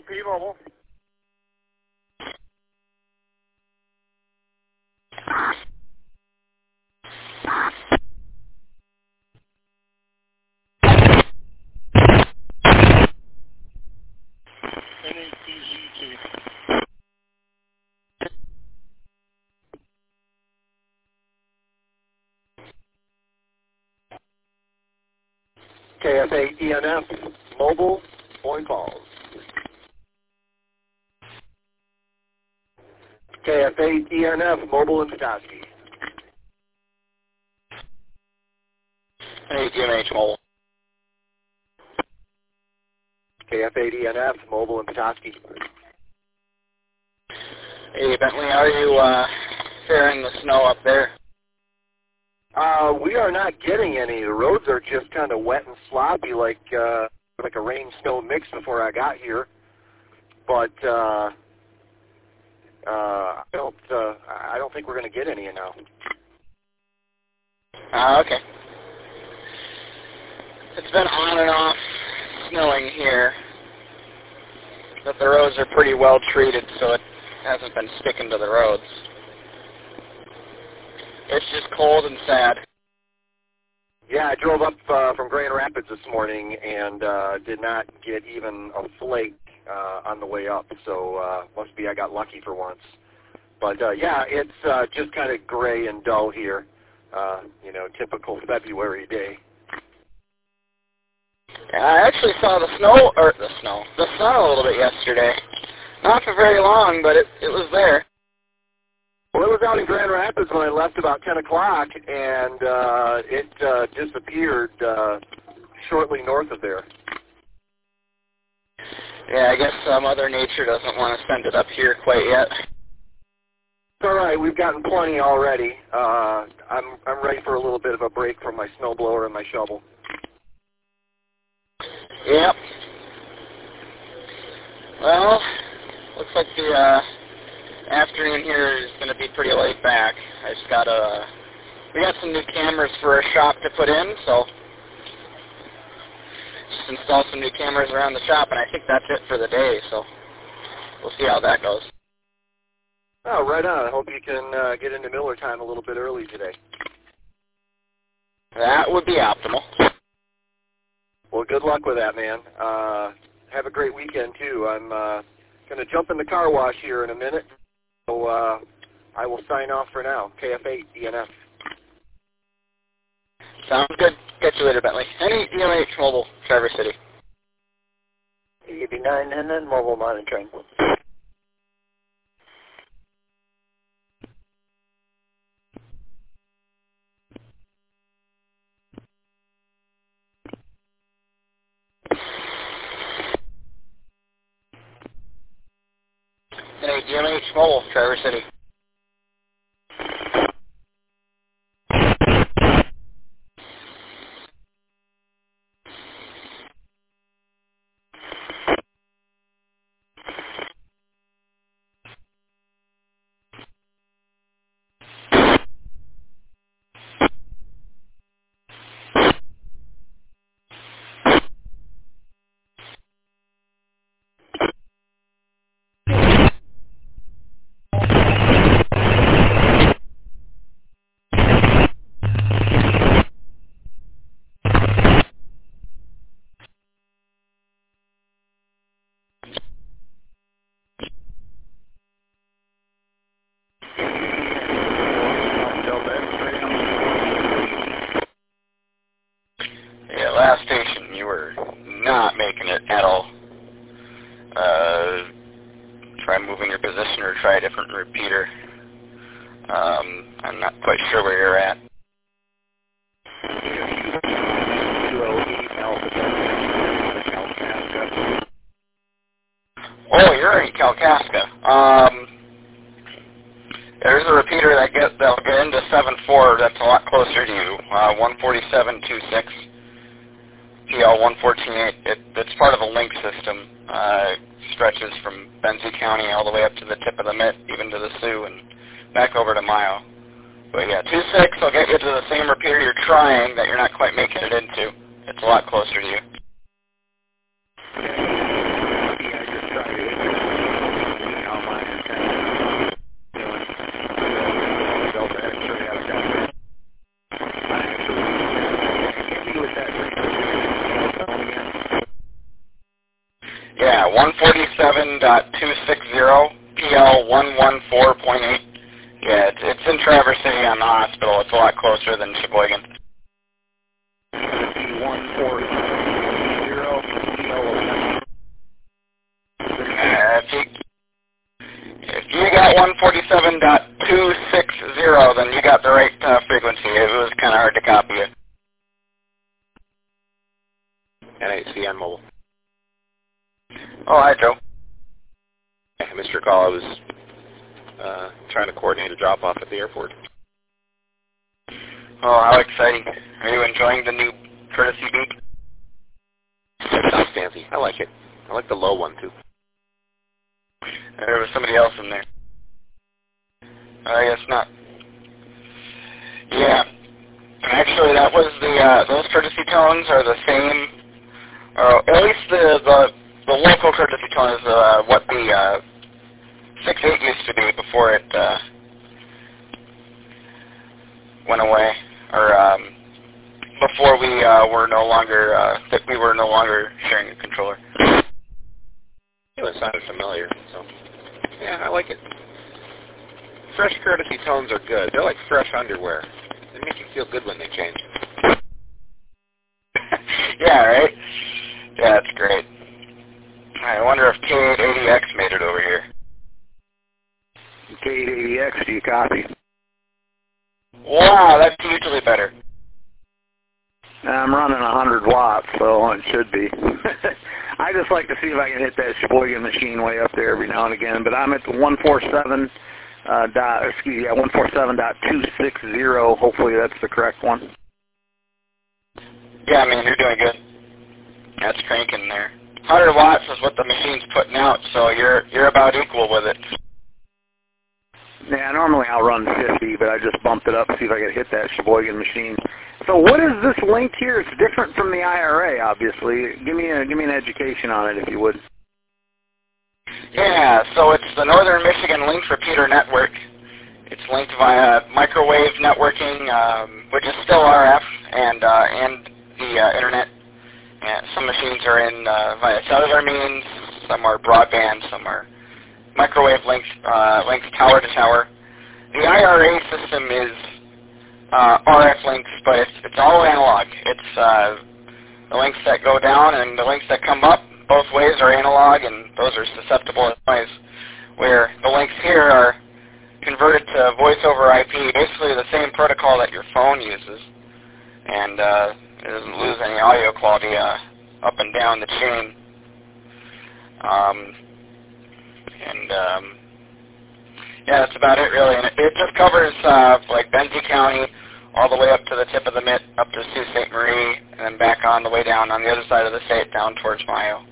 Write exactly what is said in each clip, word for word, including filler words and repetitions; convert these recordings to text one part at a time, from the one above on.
L P Mobile. N A T Z T. K F A E N F Mobile, Boyne Falls. K F A E N F Mobile in Petoskey. Hey, G M H Mobile. K F A E N F Mobile in Petoskey. Hey, Bentley, how are you uh, faring the snow up there? Uh, we are not getting any. The roads are just kind of wet and sloppy, like uh, like a rain-snow mix before I got here. But uh, uh, I don't. Uh, I don't think we're going to get any now. Uh, okay. It's been on and off snowing here, but the roads are pretty well treated, so it hasn't been sticking to the roads. It's just cold and sad. Yeah, I drove up uh, from Grand Rapids this morning and uh, did not get even a flake uh, on the way up, so uh, must be I got lucky for once. But uh, yeah, it's uh, just kind of gray and dull here. Uh, you know, typical February day. Yeah, I actually saw the snow, or the snow, the sun a little bit yesterday. Not for very long, but it, it was there. Well, it was out in Grand Rapids when I left about ten o'clock, and uh, it uh, disappeared uh, shortly north of there. Yeah, I guess uh, Mother Nature doesn't want to send it up here quite yet. It's all right. We've gotten plenty already. Uh, I'm I'm ready for a little bit of a break from my snowblower and my shovel. Yep. Well, looks like the uh, afternoon here is going to be pretty laid back. I just got a, we got some new cameras for our shop to put in, so just install some new cameras around the shop, and I think that's it for the day, so we'll see how that goes. Oh, right on. I hope you can uh, get into Miller time a little bit early today. That would be optimal. Well, good luck with that, man. Uh, have a great weekend, too. I'm uh, going to jump in the car wash here in a minute, so uh, I will sign off for now. K F eight E N F. Sounds good. Catch you later, Bentley. Any E M H Mobile, Traverse City. E B nine and then mobile monitoring. Hey, D M H Mobile, Traverse City. Yeah, last station, you were not making it at all. Uh, try moving your position or try a different repeater. Um, I'm not quite sure where you're at. Oh, you're in Kalkaska. Um, there's a repeater that get that'll get into seven four. That's a lot closer to you. Uh, one forty-seven two six. P L one fourteen eight. It, it's part of a link system. Uh, stretches from Benzie County all the way up to the tip of the Mitt, even to the Sioux, and back over to Mayo. But yeah, two six will get you to the same repeater you're trying that you're not quite making it into. It's a lot closer to you. Yeah, I just tried one forty-seven dot two sixty P L one fourteen point eight. Yeah, it's, it's in Traverse City on the hospital. It's a lot closer than Sheboygan. one forty P L. Uh, if you, if you got one forty-seven dot two sixty, then you got the right uh, frequency. It was kind of hard to copy it. N A C on mobile. Oh, hi, Joe. I missed your call. I was uh, trying to coordinate a drop-off at the airport. Oh, how exciting. Are you enjoying the new courtesy beak? It sounds fancy. I like it. I like the low one, too. There was somebody else in there. I guess not. Yeah. Actually, that was the, uh, those courtesy tones are the same, or at least the, the, the local courtesy tone is uh, what the uh, six eight used to be before it uh, went away, or um, before we uh, were no longer, uh, that we were no longer sharing a controller. It sounded familiar, so yeah, I like it. Fresh courtesy tones are good. They're like fresh underwear. They make you feel good when they change. Yeah, right? Yeah, it's great. I wonder if K eight eighty X made it over here. K eight eighty X, do you copy? Wow, that's hugely better. I'm running one hundred watts, so it should be. I just like to see if I can hit that Sheboygan machine way up there every now and again. But I'm at the one forty-seven uh, dot, excuse me, yeah, one forty-seven dot two sixty. Hopefully that's the correct one. Yeah, I mean, you're doing good. That's cranking there. one hundred watts is what the machine's putting out, so you're you're about equal with it. Yeah, normally I'll run fifty, but I just bumped it up to see if I could hit that Sheboygan machine. So what is this link here? It's different from the I R A, obviously. Give me a give me an education on it, if you would. Yeah, so it's the Northern Michigan Link Repeater Network. It's linked via microwave networking, um, which is still R F, and uh, and the uh, internet. Yeah, some machines are in uh, via cellular means. Some are broadband. Some are microwave links, uh, links tower to tower. The I R A system is uh, R F links, but it's it's all analog. It's uh, the links that go down and the links that come up. Both ways are analog, and those are susceptible to noise. Where the links here are converted to voice over I P, basically the same protocol that your phone uses, and uh, it doesn't lose any audio quality uh, up and down the chain. Um, and um, yeah, that's about it really. And it, it just covers uh, like Benzie County all the way up to the tip of the mitt, up to Sault Ste. Marie, and then back on the way down on the other side of the state, down towards Mayo.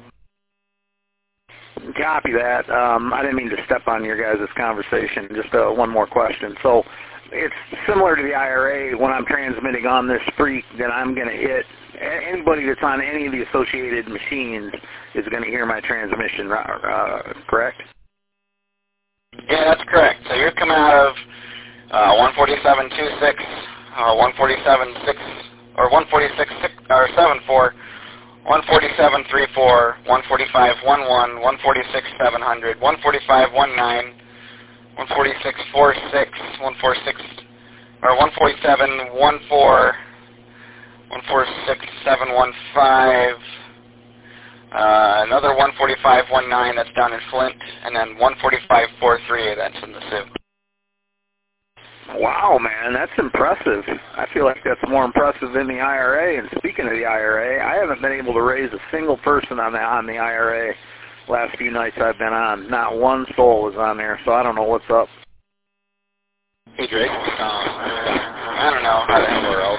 Copy that. Um, I didn't mean to step on your guys' conversation. Just uh, one more question. So it's similar to the I R A. When I'm transmitting on this freak, then I'm going to hit anybody that's on any of the associated machines is going to hear my transmission, uh, correct? Yeah, that's correct. So you're coming out of uh, one forty-seven point two six, uh, one forty-seven point six, or one forty-six or seven four. one forty-seven point three four, one forty-five point one one, one forty-six point seven hundred, one forty-five point nineteen, one forty-six point forty-six, one forty-six, or one forty-seven point fourteen, one forty-six point seven fifteen, uh, another one forty-five point nineteen that's down in Flint, and then one forty-five point forty-three that's in the Sioux. Wow, man, that's impressive. I feel like that's more impressive than the I R A. And speaking of the I R A, I haven't been able to raise a single person on the on the I R A last few nights I've been on. Not one soul is on there, so I don't know what's up. Hey, Drake. Um, I don't know. I don't know where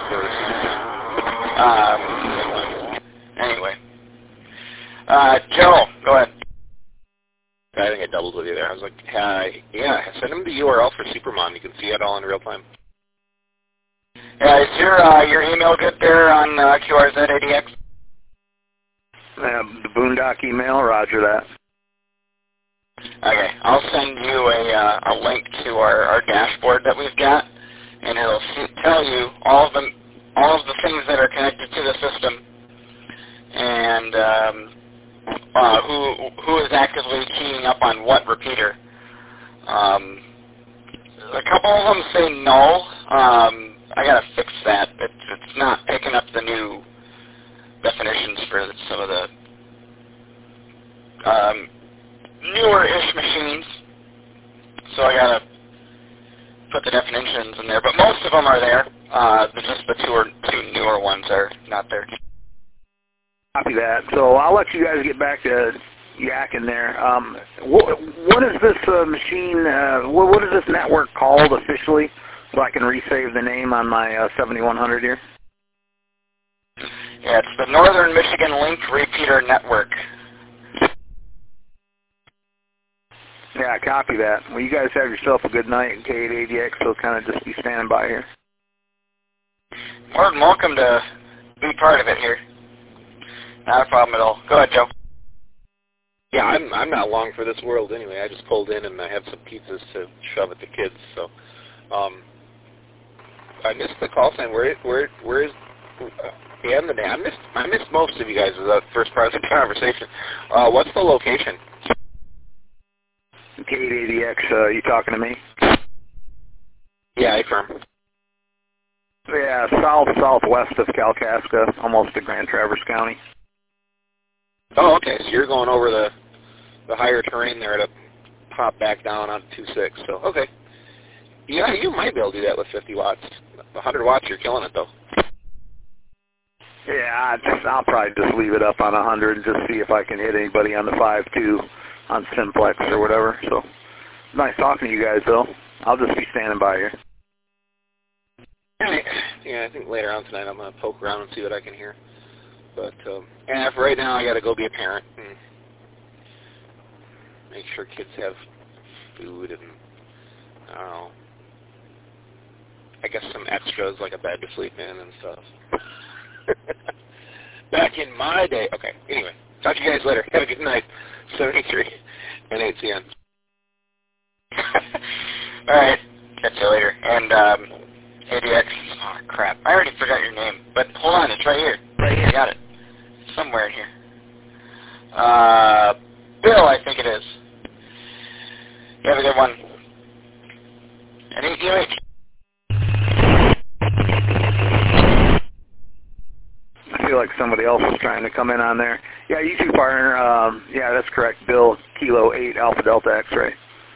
else Um, anyway. Uh, Joe, go ahead. I think I doubled with you there. I was like, uh, yeah, send him the U R L for Supermon. You can see it all in real time. Yeah, is your uh, your email good there on uh, Q R Z eighty X? Uh, the Boondock email, roger that. Okay, I'll send you a uh, a link to our, our dashboard that we've got, and it'll see, tell you all of the all of the things that are connected to the system, and um, uh, who who is actively keying up on what repeater. Um, a couple of them say no. Um, I gotta fix that. It's, it's not picking up the new definitions for some of the um, newer-ish machines. So I gotta put the definitions in there. But most of them are there. Uh, but just the two, or, two newer ones are not there. Copy that. So I'll let you guys get back to yakking there. Um, what, what is this uh, machine, uh, what, what is this network called officially, so I can resave the name on my uh, seventy-one hundred here? Yeah, it's the Northern Michigan Link Repeater Network. Yeah, copy that. Well, you guys have yourself a good night in K eight eighty X, so kind of just be standing by here. More than welcome to be part of it here. Not a problem at all. Go ahead, Joe. Yeah, I'm I'm not long for this world anyway. I just pulled in and I have some pizzas to shove at the kids. So, um, I missed the call sign. Where where where is uh, the end of the day? I missed I missed most of you guys with that first part of the conversation. Uh, what's the location? K eight eighty X, uh, you talking to me? Yeah, I firm. Yeah, south southwest of Kalkaska, almost to Grand Traverse County. Oh, okay. So you're going over the the higher terrain there to pop back down on two six. So okay. Yeah, you might be able to do that with fifty watts. one hundred watts, you're killing it though. Yeah, I just, I'll probably just leave it up on one hundred and just see if I can hit anybody on the five two on Simplex or whatever. So nice talking to you guys, though. I'll just be standing by here. Yeah, I think later on tonight I'm going to poke around and see what I can hear. But um, and for right now, I got to go be a parent and make sure kids have food and, I don't know, I guess some extras like a bed to sleep in and stuff. Back in my day. Okay, anyway, talk to you guys later. Have a good night. seventy-three and eight C N. All right, catch you later. And um, A D X, oh crap, I already forgot your name, but hold on, it's right here. Right here, got it. Somewhere in here. Uh, Bill, I think it is. You have a good one. And E Q H. I feel like somebody else is trying to come in on there. Yeah, you too, partner. Um, yeah, that's correct. Bill, Kilo eight, Alpha Delta X-Ray.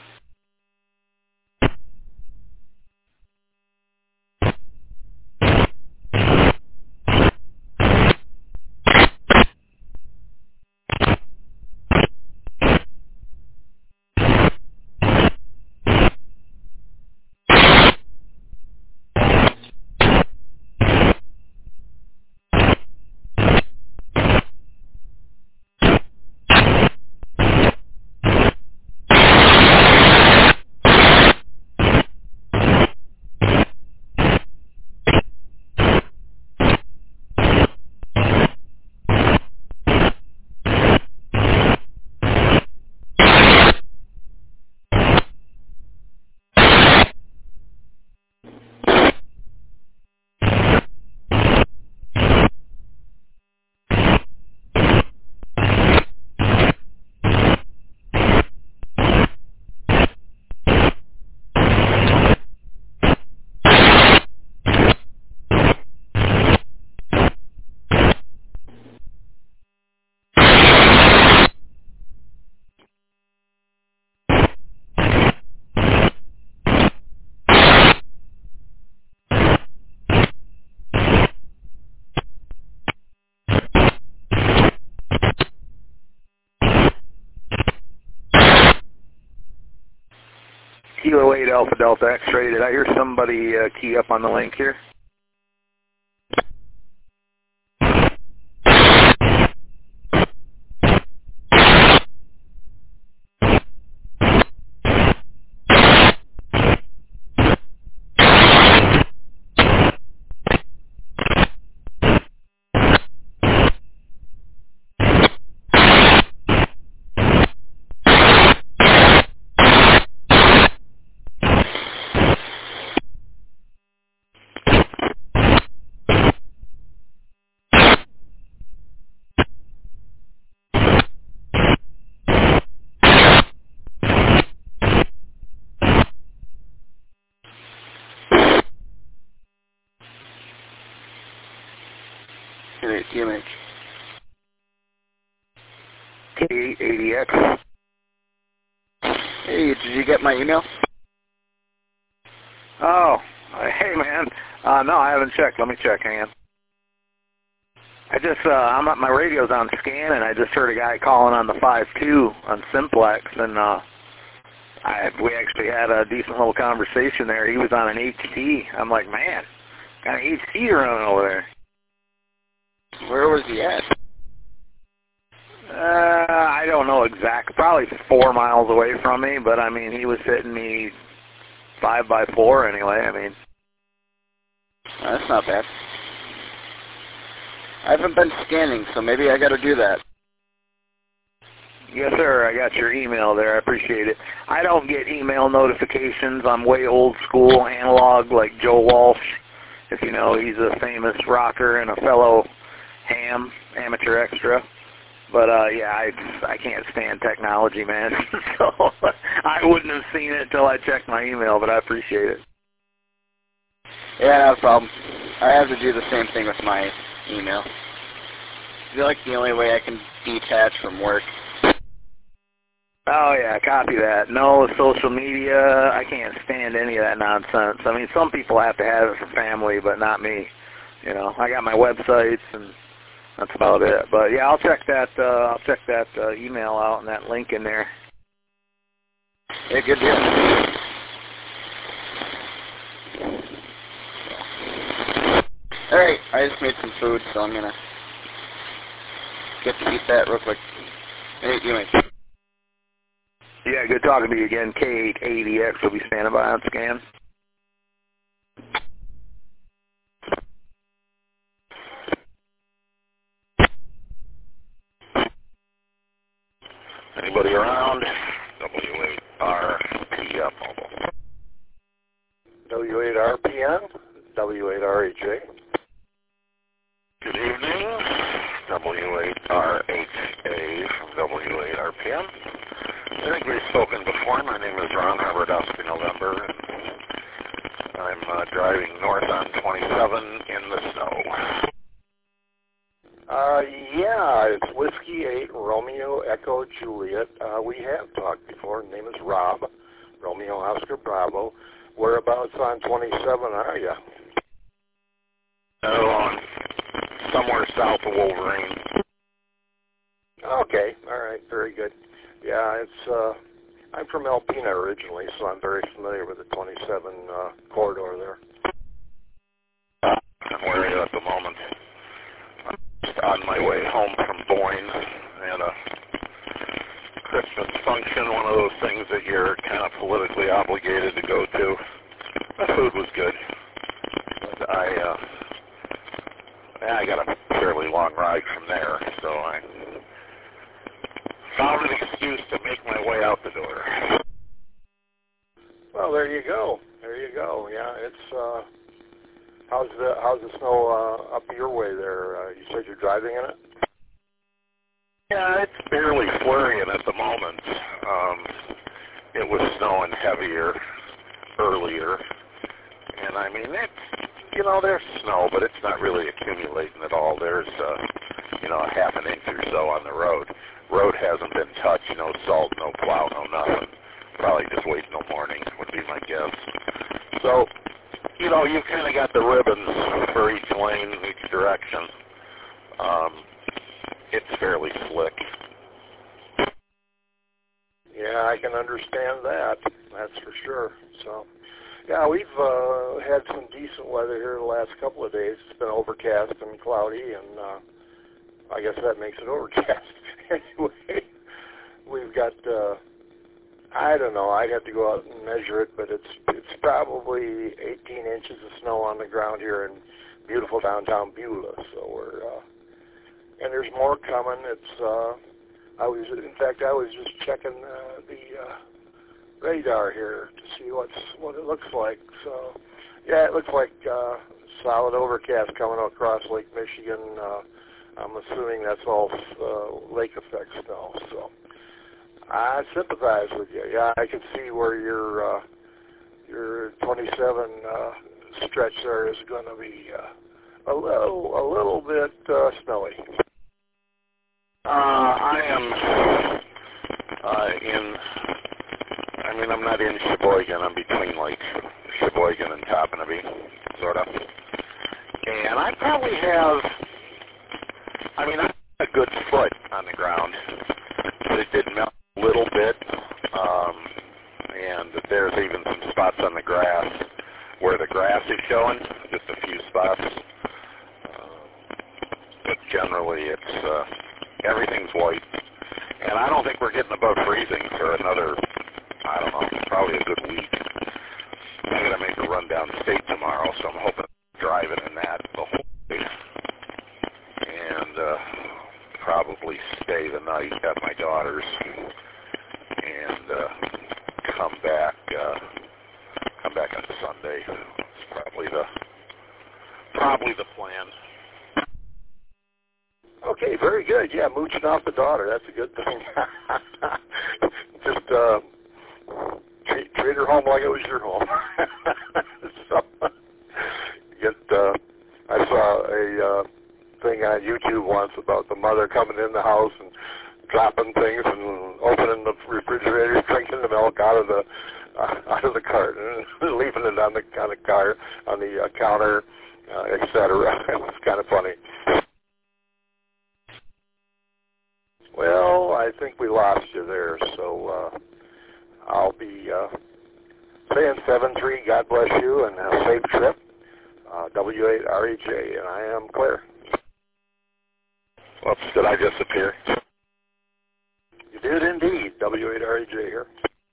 Kilo eight Alpha Delta X-Ray. Did I hear somebody uh, key up on the link here? K T M H. K eight eighty X. Hey, did you get my email? Oh, hey man. Uh, no, I haven't checked. Let me check. Hang on. I just, uh, I'm at my radio's on scan, and I just heard a guy calling on the five two on Simplex, and uh, I, we actually had a decent little conversation there. He was on an H T. I'm like, man, got an H T running over there. Where was he at? Uh, I don't know exactly. Probably four miles away from me, but I mean, he was hitting me five by four anyway. I mean, oh, that's not bad. I haven't been scanning, so maybe I got to do that. Yes, sir. I got your email there. I appreciate it. I don't get email notifications. I'm way old school, analog, like Joe Walsh. If you know, he's a famous rocker and a fellow ham, amateur extra. But, uh, yeah, I, I can't stand technology, man. So I wouldn't have seen it until I checked my email, but I appreciate it. Yeah, no problem. I have to do the same thing with my email. I feel like the only way I can detach from work. Oh, yeah, copy that. No social media. I can't stand any of that nonsense. I mean, some people have to have it for family, but not me. You know, I got my websites, and that's about it. But, yeah, I'll check that uh, I'll check that uh, email out and that link in there. Yeah, good deal. All right, I just made some food, so I'm going to get to eat that real quick. Hey, you mate. Yeah, good talking to you again. K eight eighty X will be standing by on scan. Anybody around? W eight R P M mobile. W eight R P N, W eight R H A. Good evening. W eight R H A from W eight R P M. I think we've spoken before. My name is Ron Robert Oscar November, and I'm uh, driving north on twenty-seven in the snow. Uh, yeah, it's Whiskey eight Romeo Echo Juliet. Uh, we have talked before. His name is Rob, Romeo Oscar Bravo. Whereabouts on twenty-seven are you? Oh, on somewhere south of Wolverine. Okay, all right, very good. Yeah, it's. Uh, I'm from Alpena originally, so I'm very familiar with the twenty-seven uh, corridor there. I'm where you at the moment. I'm just on my way home from Boyne. I had a Christmas function, one of those things that you're kind of politically obligated to go to. The food was good, but I, uh, yeah, I got a fairly long ride from there, so I found an excuse to make my way out the door. Well, there you go. There you go. Yeah, it's. Uh, how's the how's the snow uh, up your way there? Uh, you said you're driving in it. Yeah, it's barely flurrying at the moment. Um, it was snowing heavier earlier, and I mean it's you know there's snow, but it's not really accumulating at all. There's uh, you know a half an inch or so on the road. Road hasn't been touched, no salt, no plow, no nothing. Probably just wait till morning would be my guess. So, you know, you kind of got the ribbons for each lane, each direction. Um, it's fairly slick. Yeah, I can understand that. That's for sure. So, yeah, we've uh, had some decent weather here the last couple of days. It's been overcast and cloudy, and uh, I guess that makes it overcast. Anyway, we've got, uh, I don't know, I'd have to go out and measure it, but it's it's probably eighteen inches of snow on the ground here in beautiful downtown Beulah. So we're, uh, and there's more coming. It's, uh, I was, in fact, I was just checking uh, the uh, radar here to see what's what it looks like. So, yeah, it looks like uh, solid overcast coming across Lake Michigan. Uh, I'm assuming that's all uh, lake effect snow. So I sympathize with you. Yeah, I can see where your uh, your twenty-seven uh, stretch there is going to be uh, a little, a little bit uh, snowy. Uh, I am uh, in, I mean, I'm not in Sheboygan. I'm between, like, Sheboygan and Toppinabee, sort of. And I probably have, I mean, I have a good foot on the ground, but it did melt a little bit. Um, and there's even some spots on the grass where the grass is showing, just a few spots. Uh, but generally, it's uh, everything's white. And I don't think we're getting above freezing for another, I don't know, probably a good week. I'm going to make a run down state tomorrow, so I'm hoping to drive it in that the whole day. And uh, probably stay the night at my daughter's and uh, come back uh, come back on Sunday. It's probably the probably the plan. Okay, very good. Yeah, mooching off the daughter. That's a good thing. Just uh, treat, treat her home like it was your home. So, get. Uh, I saw a uh, thing on YouTube once about the mother coming in the house and dropping things and opening the refrigerator, drinking the milk out of the uh, out of the carton, and leaving it on the on the car on the uh, counter, uh, et cetera. It was kind of funny. Well, I think we lost you there, so uh, I'll be uh, saying seven three, God bless you, and a safe trip, uh, W eight R E J, and I am clear. Whoops, did I disappear? You did indeed, W eight R E J here.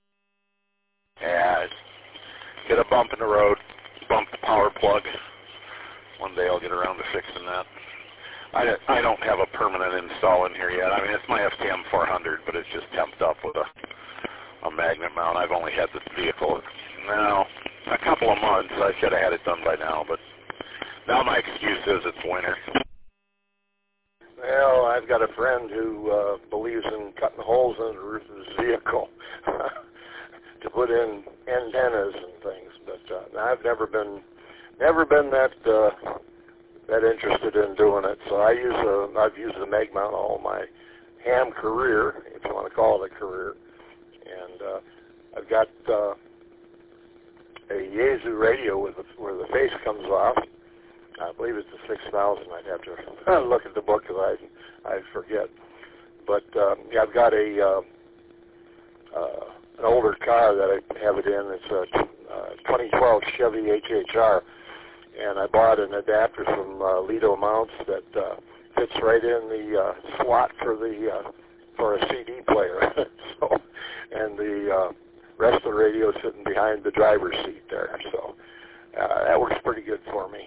Yeah, hit a bump in the road, bump the power plug. One day I'll get around to fixing that. I, I don't have a permanent install in here yet. I mean, it's my F T M four hundred, but it's just temped up with a, a magnet mount. I've only had this vehicle now a couple of months. I should have had it done by now, but now my excuse is it's winter. Well, I've got a friend who uh, believes in cutting holes in the roof of his vehicle to put in antennas and things, but uh, I've never been never been that uh, that interested in doing it. So I use a I've used a mag mount all my ham career, if you want to call it a career, and uh, I've got uh, a Yaesu radio with the, where the face comes off. I believe it's a six thousand. I'd have to look at the book because I I forget. But um, yeah, I've got a uh, uh, an older car that I have it in. It's a uh, twenty twelve Chevy H H R, and I bought an adapter from uh, Lido Mounts that uh, fits right in the uh, slot for the uh, for a C D player. So, and the uh, rest of the radio is sitting behind the driver's seat there. So. Uh, that works pretty good for me.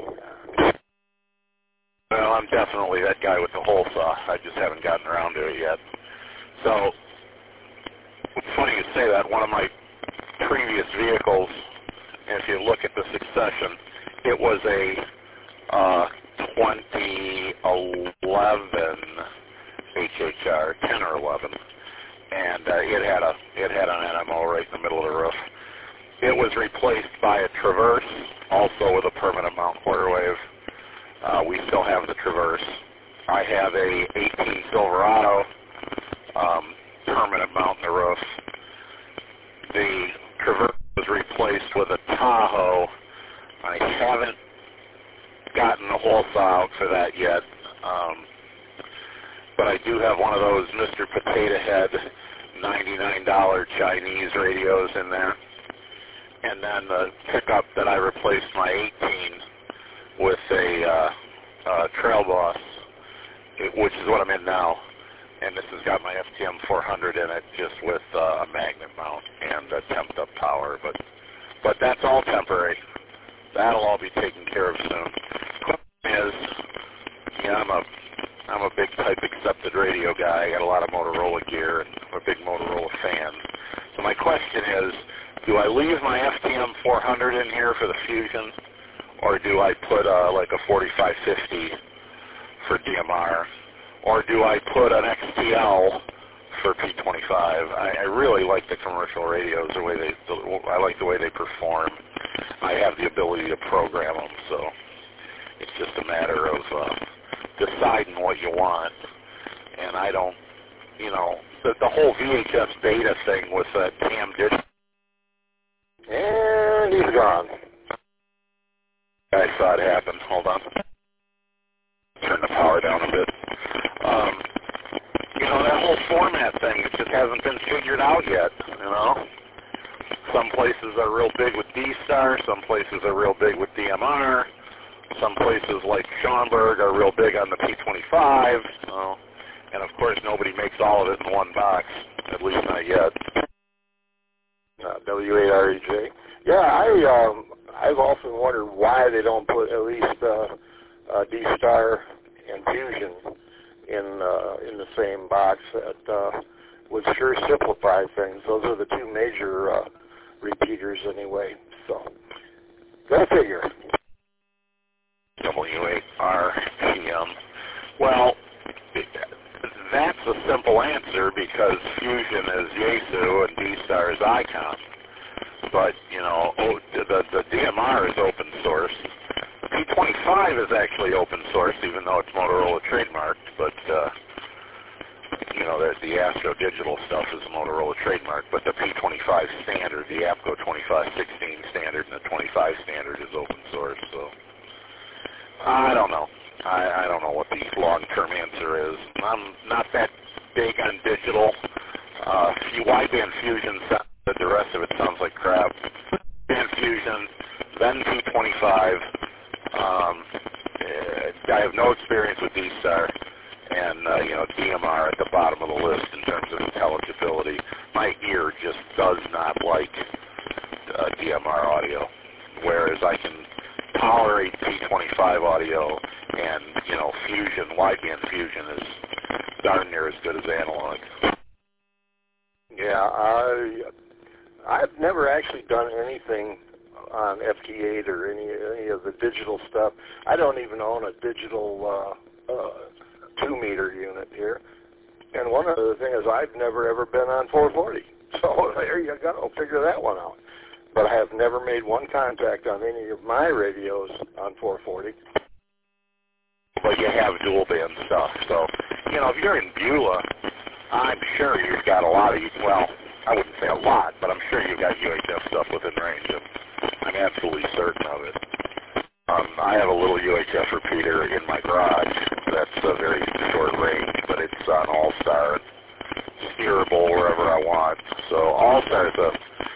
Well, I'm definitely that guy with the hole saw. I just haven't gotten around to it yet. So, it's funny you say that. One of my previous vehicles, if you look at the succession, it was a uh, twenty eleven H H R, ten or eleven, and uh, it had a it had an N M O right in the middle of the roof. It was replaced by a Traverse, also with a permanent mount quarter wave. Uh, we still have the Traverse. I have a eighteen Silverado um, permanent mount in the roof. The Traverse was replaced with a Tahoe. I haven't gotten a hole saw out for that yet, um, but I do have one of those Mister Potato Head ninety-nine dollar Chinese radios in there. And then the pickup that I replaced my eighteen with a uh, uh, Trail Boss, it, which is what I'm in now. And this has got my F T M four hundred in it, just with uh, a magnet mount and a temped up power. But but that's all temporary. That'll all be taken care of soon. Question is, yeah, I'm a I'm a big type accepted radio guy. I got a lot of Motorola gear, and I'm a big Motorola fan. So my question is, do I leave my F T M four hundred in here for the Fusion, or do I put uh, like a forty-five fifty for D M R, or do I put an X T L for P twenty-five? I, I really like the commercial radios, the way they, the, I like the way they perform. I have the ability to program them, so It's just a matter of uh, deciding what you want. And I don't, you know, the, the whole V H S beta thing with uh, Tam did. And he's gone. I saw it happen. Hold on. Turn the power down a bit. Um, you know, that whole format thing, it just hasn't been figured out yet, you know. Some places are real big with D-Star, some places are real big with D M R, some places like Schaumburg are real big on the P twenty-five, you know. And of course nobody makes all of it in one box, at least not yet. Uh, W eight R E J. Yeah, I, um, I've often wondered why they don't put at least uh, uh, D-Star and Fusion in uh, in the same box. That uh, would sure simplify things. Those are the two major uh, repeaters anyway. So, go figure. W eight R P M. Well, that's a simple answer because Fusion is Yaesu and D-Star is Icon. But, you know, the, the D M R is open source. The P twenty-five is actually open source, even though it's Motorola trademarked. But, uh, you know, the, the Astro Digital stuff is Motorola trademarked. But the P twenty-five standard, the APCO twenty-five sixteen standard, and the twenty-five standard is open source. So, I don't know. I, I don't know what the long-term answer is. I'm not that big on digital. Uh, wideband Fusion sounds good. The rest of it sounds like crap. Band Fusion, then P twenty-five. Um, I have no experience with D-Star, and uh, you know, D M R at the bottom of the list in terms of intelligibility. My ear just does not like uh, D M R audio, whereas I can tolerate P twenty-five audio, and, you know, Fusion, wideband Fusion is darn near as good as analog. Yeah, I, I've never actually done anything on F T eight or any any of the digital stuff. I don't even own a digital uh, uh, two-meter unit here. And one other thing is I've never ever been on four forty. So there you go. Figure that one out. But I have never made one contact on any of my radios on four forty. But you have dual band stuff. So, you know, if you're in Beulah, I'm sure you've got a lot of, well, I wouldn't say a lot, but I'm sure you've got U H F stuff within range. I'm absolutely certain of it. Um, I have a little U H F repeater in my garage that's a very short range, but it's on All-Star. It's steerable wherever I want. So All-Star is a,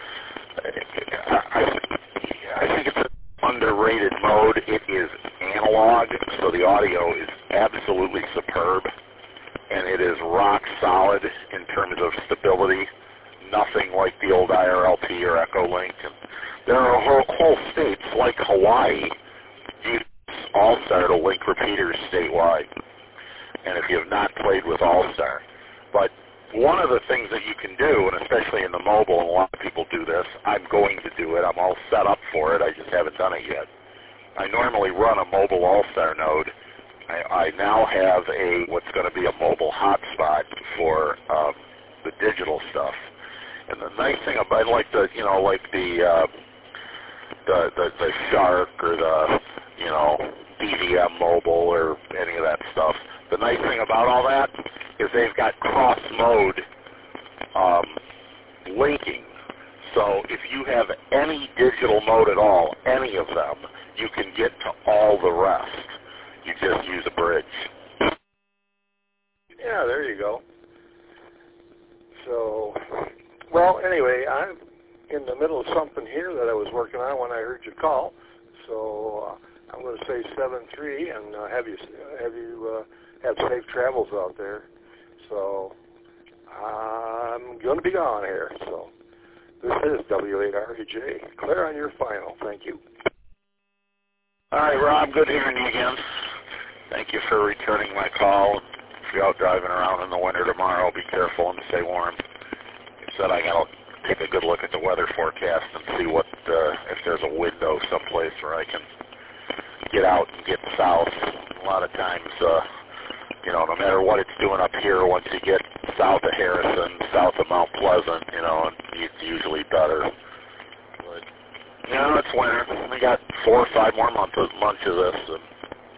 I, I think it's an underrated mode. It is analog, so the audio is absolutely superb, and it is rock solid in terms of stability. Nothing like the old I R L P or Echolink. And there are whole, whole states like Hawaii use All-Star to link repeaters statewide. And if you have not played with All-Star, but one of the things that you can do, and especially in the mobile, and a lot of people do this, I'm going to do it. I'm all set up for it. I just haven't done it yet. I normally run a mobile All-Star node. I, I now have a what's going to be a mobile hotspot for um, the digital stuff. And the nice thing about, like the, you know, like the, uh, the, the, the Shark or the, you know, D V M mobile or any of that stuff, the nice thing about all that is they've got cross-mode um, linking. So if you have any digital mode at all, any of them, you can get to all the rest. You just use a bridge. Yeah, there you go. So, well, anyway, I'm in the middle of something here that I was working on when I heard you call. So uh, I'm going to say seven three and uh, have you have you uh, have safe travels out there. So I'm going to be gone here. So this is W eight R E J. Clear on your final. Thank you. All right, Rob, good hearing you again. Thank you for returning my call. If you're out driving around in the winter tomorrow, be careful and stay warm. You said I got to take a good look at the weather forecast and see what uh, if there's a window someplace where I can get out and get south. A lot of times, uh, you know, no matter what it's doing up here, once you get south of Harrison, south of Mount Pleasant, you know, it's usually better. But, you know, it's winter. We got four or five more months, months of this. And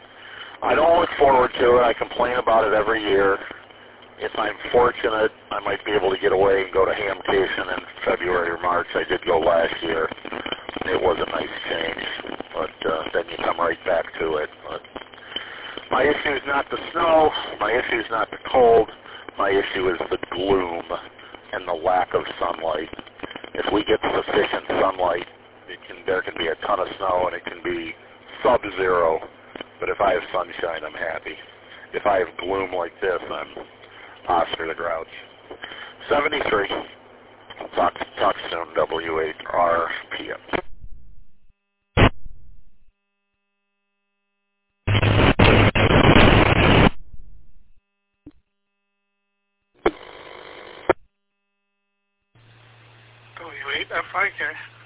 I don't look forward to it. I complain about it every year. If I'm fortunate, I might be able to get away and go to Hamcation in February or March. I did go last year. It was a nice change, but uh, then you come right back to it. But my issue is not the snow. My issue is not the cold. My issue is the gloom and the lack of sunlight. If we get sufficient sunlight, it can, there can be a ton of snow and it can be sub-zero. But if I have sunshine, I'm happy. If I have gloom like this, I'm Oscar the Grouch. seventy-three. Talk, talk soon, W eight R P M. W eight F I K.